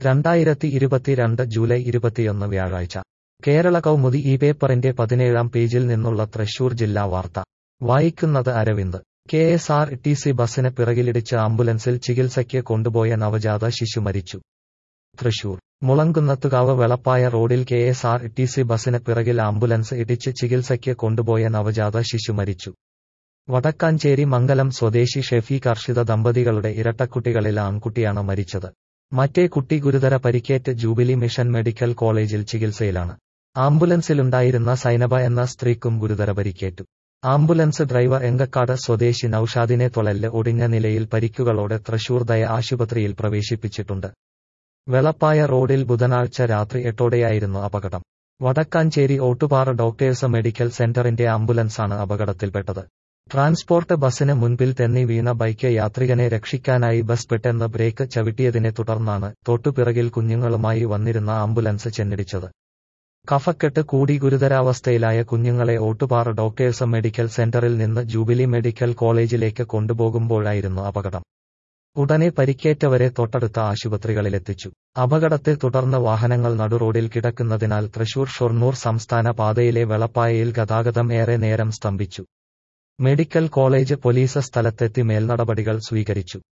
2022 July 21 വ്യാഴാഴ്ച കേരള കൗമുദി ഈ പേപ്പറിന്റെ 17-ാം പേജിൽ നിന്നുള്ള തൃശൂർ ജില്ലാ വാർത്ത വായിക്കുന്നത് അരവിന്ദ്. KSRTC ബസിന് പിറകിലിടിച്ച് ആംബുലൻസിൽ ചികിത്സയ്ക്ക് കൊണ്ടുപോയ നവജാത ശിശു മരിച്ചു. തൃശൂർ മുളങ്കുന്നത്തുകാവ് വെളപ്പായ റോഡിൽ KSRTC ബസിന് പിറകിൽ ആംബുലൻസ് ഇടിച്ച് ചികിത്സയ്ക്ക് കൊണ്ടുപോയ നവജാത ശിശു മരിച്ചു. വടക്കാഞ്ചേരി മംഗലം സ്വദേശി ഷെഫീഖ് അർഷിത ദമ്പതികളുടെ ഇരട്ടക്കുട്ടികളിൽ ആൺകുട്ടിയാണ് മരിച്ചത്. മറ്റേ കുട്ടി ഗുരുതര പരിക്കേറ്റ് ജൂബിലി മിഷൻ മെഡിക്കൽ കോളേജിൽ ചികിത്സയിലാണ്. ആംബുലൻസിലുണ്ടായിരുന്ന സൈനബ എന്ന സ്ത്രീക്കും ഗുരുതര പരിക്കേറ്റു. ആംബുലൻസ് ഡ്രൈവർ എങ്കക്കാട് സ്വദേശി നൌഷാദിനെ തൊളല് ഒടിഞ്ഞ നിലയിൽ പരിക്കുകളോടെ തൃശൂർ ദയ ആശുപത്രിയിൽ പ്രവേശിപ്പിച്ചിട്ടുണ്ട്. വെളപ്പായ റോഡിൽ ബുധനാഴ്ച രാത്രി 8ഓടെയായിരുന്നു അപകടം. വടക്കാഞ്ചേരി ഓട്ടുപാറ ഡോക്ടേഴ്സ് മെഡിക്കൽ സെന്ററിന്റെ ആംബുലൻസാണ് അപകടത്തിൽപ്പെട്ടത്. ട്രാൻസ്പോർട്ട് ബസിന് മുൻപിൽ തെന്നി വീണ ബൈക്ക് യാത്രികനെ രക്ഷിക്കാനായി ബസ് പെട്ടെന്ന് ബ്രേക്ക് ചവിട്ടിയതിനെ തുടർന്നാണ് തൊട്ടുപിറകിൽ കുഞ്ഞുങ്ങളുമായി വന്നിരുന്ന ആംബുലൻസ് ചെന്നിടിച്ചത്. കഫക്കെട്ട് കൂടി ഗുരുതരാവസ്ഥയിലായ കുഞ്ഞുങ്ങളെ ഓട്ടുപാറ ഡോക്ടേഴ്സ് മെഡിക്കൽ സെന്ററിൽ നിന്ന് ജൂബിലി മെഡിക്കൽ കോളേജിലേക്ക് കൊണ്ടുപോകുമ്പോഴായിരുന്നു അപകടം. ഉടനെ പരിക്കേറ്റവരെ തൊട്ടടുത്ത ആശുപത്രികളിലെത്തിച്ചു. അപകടത്തെ തുടർന്ന് വാഹനങ്ങൾ നടുറോഡിൽ കിടക്കുന്നതിനാൽ തൃശൂർ ഷൊർണൂർ സംസ്ഥാന പാതയിലെ വെളപ്പായയിൽ ഗതാഗതം ഏറെ നേരം സ്തംഭിച്ചു. മെഡിക്കൽ കോളേജ് പോലീസ് സ്ഥലത്തെത്തി മേൽനടപടികൾ സ്വീകരിച്ചു.